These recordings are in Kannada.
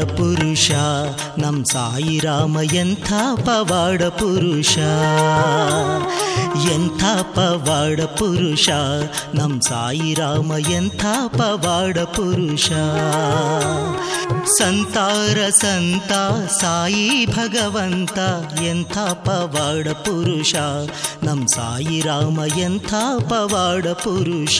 ಪುರುಷ ನಮ್ ಸಾಯಿರಾಮ ಎಂಥ ಪವಾಡ ಪುರುಷ, ಎಂಥ ಪವಾಡ ಪುರುಷ ನಮ್ ಸಾಯಿರಾಮ ಎಂಥ ಪವಾಡ ಪುರುಷ. ಸಂತಾರ ಸಂತ ಸಾಯಿ ಭಗವಂತ ಎಂಥ ಪವಾಡ ಪುರುಷ ನಮ್ ಸಾಯಿರಾಮ ಎಂಥ ಪವಾಡ ಪುರುಷ.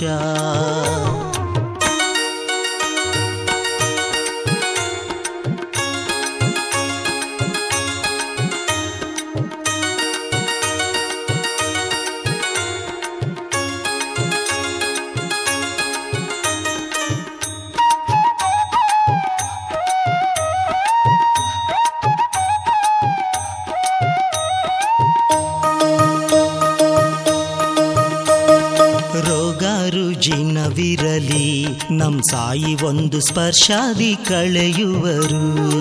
ರುಜಿನವಿರಲಿ ನಮ್ ಸಾಯಿ ಒಂದು ಸ್ಪರ್ಶಾದಿ ಕಳೆಯುವರು,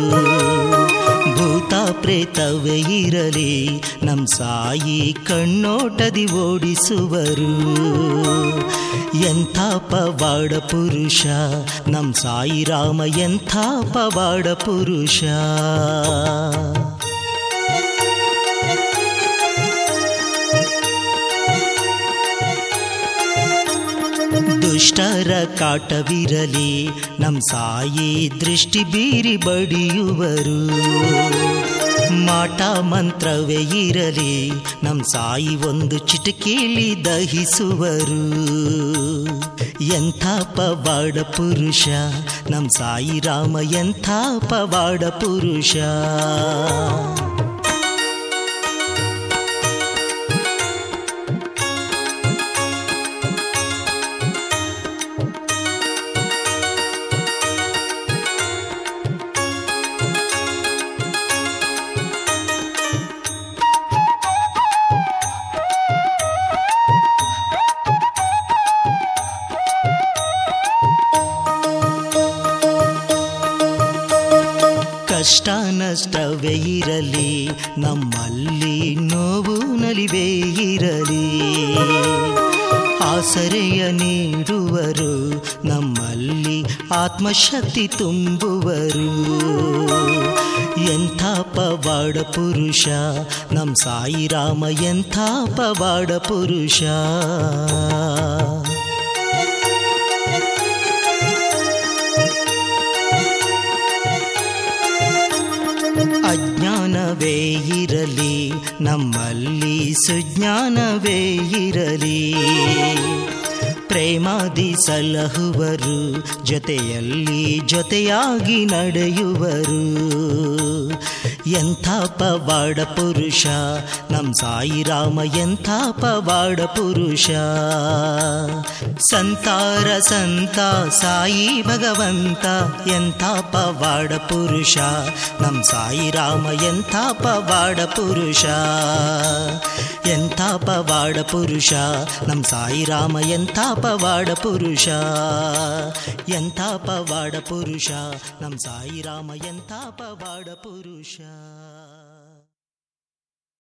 ಭೂತ ಪ್ರೇತವೇ ಇರಲಿ ನಮ್ ಸಾಯಿ ಕಣ್ಣೋಟದಿ ಓಡಿಸುವರು. ಎಂಥ ಪವಾಡ ಪುರುಷ ನಮ್ ಸಾಯಿರಾಮ ಎಂಥ ಪವಾಡ ಪುರುಷ. ದುಷ್ಟರ ಕಾಟವಿರಲಿ ನಮ್ ಸಾಯಿ ದೃಷ್ಟಿ ಬೀರಿ ಬಡಿಯುವರು, ಮಾಟ ಮಂತ್ರವೇ ಇರಲಿ ನಮ್ ಸಾಯಿ ಒಂದು ಚಿಟಕೇಲಿ ದಹಿಸುವರು. ಎಂಥ ಪವಾಡ ಪುರುಷ ನಮ್ ಸಾಯಿರಾಮ ಎಂಥ ಪವಾಡ ಪುರುಷ. ಕಷ್ಟ ನಷ್ಟವೇ ಇರಲಿ ನಮ್ಮಲ್ಲಿ ನೋವು ನಲಿವೇ ಇರಲಿ, ಆಸರೆಯ ನೀಡುವರು ನಮ್ಮಲ್ಲಿ ಆತ್ಮಶಕ್ತಿ ತುಂಬುವರು. ಎಂಥ ಪವಾಡ ಪುರುಷ ನಮ್ ಸಾಯಿರಾಮ ಎಂಥ ಪವಾಡ ಪುರುಷ. ಅಜ್ಞಾನವೇ ಇರಲಿ ನಮ್ಮಲ್ಲಿ ಸುಜ್ಞಾನವೇ ಇರಲಿ, ಪ್ರೇಮಾದಿ ಸಲಹುವರು ಜೊತೆಯಲ್ಲಿ ಜೊತೆಯಾಗಿ ನಡೆಯುವರು. ಎಂಥ ಪವಾಡ ಪುರುಷ ನಮ್ ಸಾಯಿರಾಮ ಎಂಥ ಪವಾಡ ಪುರುಷ. ಸಂತಾರ ಸಂತ ಸಾಯಿ ಭಗವಂತ ಎಂಥ ಪವಾಡ ಪುರುಷ ನಮ್ ಸಾಯಿರಾಮ ಎಂಥ ಪವಾಡ ಪುರುಷ. ಎಂಥ ಪವಾಡ ಪುರುಷ ನಮ್ ಸಾಯಿರಾಮ ಎಂಥ ಪವಾಡ ಪುರುಷ. ಎಂಥ ಪವಾಡ ಪುರುಷ ನಮ್ ಸಾಯಿರಾಮ ಎಂಥ ಪವಾಡ ಪುರುಷ.